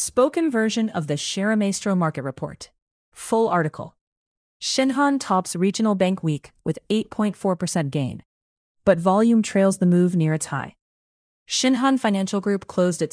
Spoken version of the ShareMaestro Market Report. Full article. Shinhan tops regional bank week with 8.4% gain. But volume trails the move near its high. Shinhan Financial Group closed at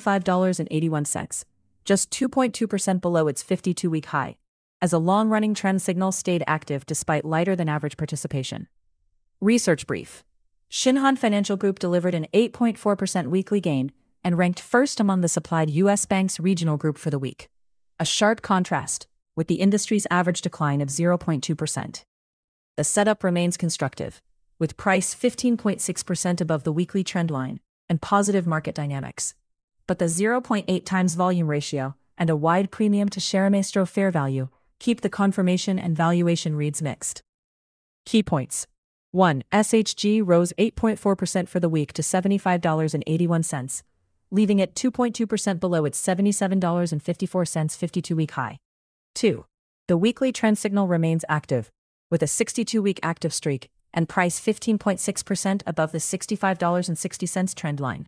$75.81, just 2.2% below its 52-week high, as a long-running trend signal stayed active despite lighter-than-average participation. Research brief. Shinhan Financial Group delivered an 8.4% weekly gain and ranked first among the supplied U.S. banks regional group for the week. A sharp contrast, with the industry's average decline of 0.2%. The setup remains constructive, with price 15.6% above the weekly trend line and positive market dynamics. But the 0.8 times volume ratio and a wide premium to ShareMaestro fair value keep the confirmation and valuation reads mixed. Key points. 1. SHG rose 8.4% for the week to $75.81, leaving it 2.2% below its $77.54 52-week high. 2. The weekly trend signal remains active, with a 62-week active streak and price 15.6% above the $65.60 trend line.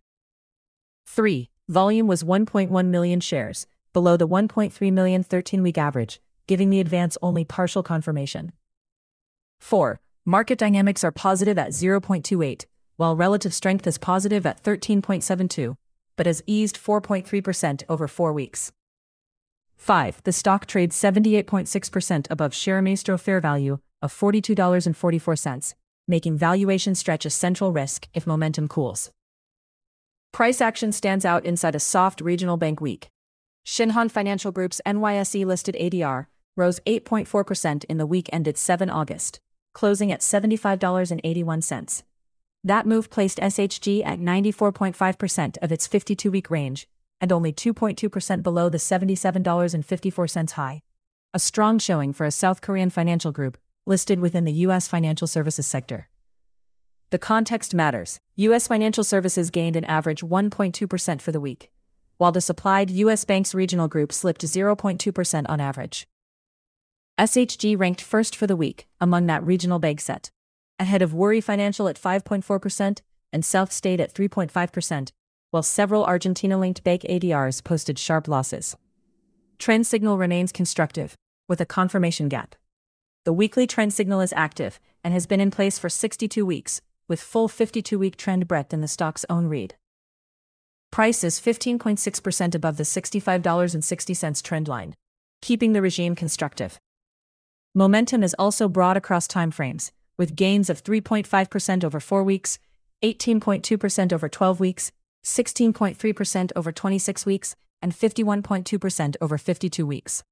3. Volume was 1.1 million shares, below the 1.3 million 13-week average, giving the advance only partial confirmation. 4. Market dynamics are positive at 0.28, while relative strength is positive at 13.72, but has eased 4.3% over 4 weeks. 5. The stock trades 78.6% above ShareMaestro fair value of $42.44, making valuation stretch a central risk if momentum cools. Price action stands out inside a soft regional bank week. Shinhan Financial Group's NYSE-listed ADR rose 8.4% in the week ended 7 August, closing at $75.81. That move placed SHG at 94.5% of its 52-week range, and only 2.2% below the $77.54 high. A strong showing for a South Korean financial group listed within the U.S. financial services sector. The context matters. U.S. financial services gained an average 1.2% for the week, while the supplied U.S. banks regional group slipped 0.2% on average. SHG ranked first for the week among that regional bank set, ahead of Worry Financial at 5.4% and South State at 3.5%, while several Argentina-linked bank ADRs posted sharp losses. Trend signal remains constructive, with a confirmation gap. The weekly trend signal is active and has been in place for 62 weeks, with full 52-week trend breadth in the stock's own read. Price is 15.6% above the $65.60 trend line, keeping the regime constructive. Momentum is also broad across timeframes, with gains of 3.5% over 4 weeks, 18.2% over 12 weeks, 16.3% over 26 weeks, and 51.2% over 52 weeks.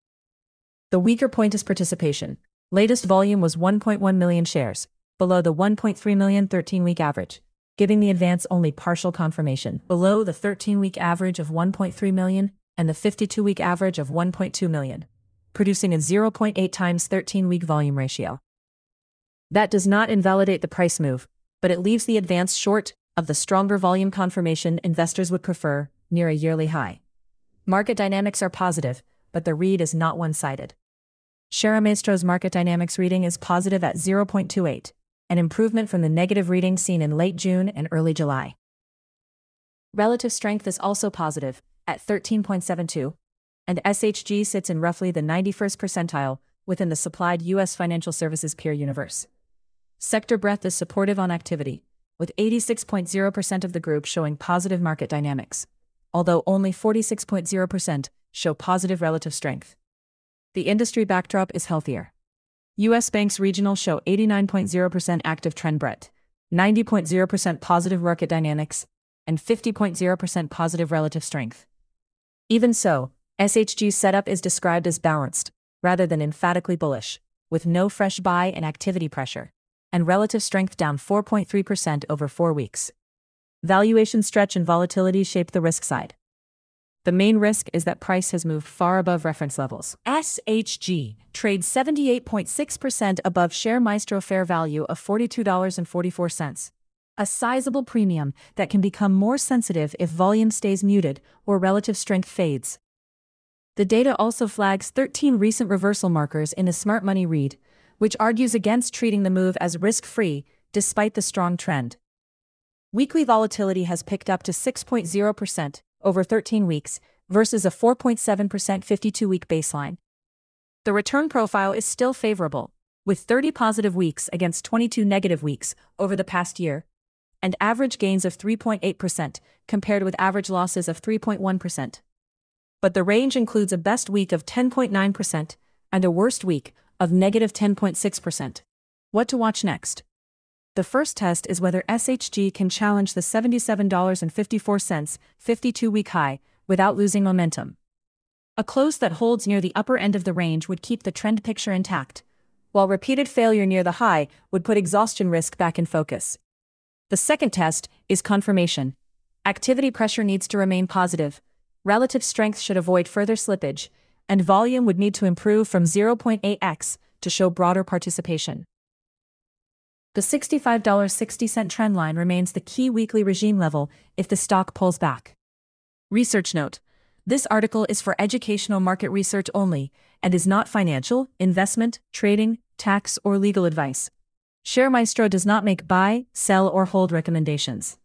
The weaker point is participation. Latest volume was 1.1 million shares, below the 1.3 million 13-week average, giving the advance only partial confirmation, below the 13-week average of 1.3 million and the 52-week average of 1.2 million, producing a 0.8 times 13-week volume ratio. That does not invalidate the price move, but it leaves the advance short of the stronger volume confirmation investors would prefer, near a yearly high. Market dynamics are positive, but the read is not one-sided. ShareMaestro's market dynamics reading is positive at 0.28, an improvement from the negative reading seen in late June and early July. Relative strength is also positive, at 13.72, and SHG sits in roughly the 91st percentile within the supplied U.S. financial services peer universe. Sector breadth is supportive on activity, with 86.0% of the group showing positive market dynamics, although only 46.0% show positive relative strength. The industry backdrop is healthier. U.S. banks regional show 89.0% active trend breadth, 90.0% positive market dynamics, and 50.0% positive relative strength. Even so, SHG's setup is described as balanced, rather than emphatically bullish, with no fresh buy and activity pressure, and relative strength down 4.3% over 4 weeks. Valuation stretch and volatility shape the risk side. The main risk is that price has moved far above reference levels. SHG trades 78.6% above ShareMaestro fair value of $42.44, a sizable premium that can become more sensitive if volume stays muted or relative strength fades. The data also flags 13 recent reversal markers in the Smart Money read, which argues against treating the move as risk-free despite the strong trend. Weekly volatility has picked up to 6.0% over 13 weeks, versus a 4.7% 52-week baseline. The return profile is still favorable, with 30 positive weeks against 22 negative weeks over the past year, and average gains of 3.8% compared with average losses of 3.1%. But the range includes a best week of 10.9% and a worst week of negative 10.6%. What to watch next? The first test is whether SHG can challenge the $77.54 52-week high without losing momentum. A close that holds near the upper end of the range would keep the trend picture intact, while repeated failure near the high would put exhaustion risk back in focus. The second test is confirmation. Activity pressure needs to remain positive, relative strength should avoid further slippage, and volume would need to improve from 0.8x to show broader participation. The $65.60 trendline remains the key weekly regime level if the stock pulls back. Research note: this article is for educational market research only and is not financial, investment, trading, tax, or legal advice. ShareMaestro does not make buy, sell, or hold recommendations.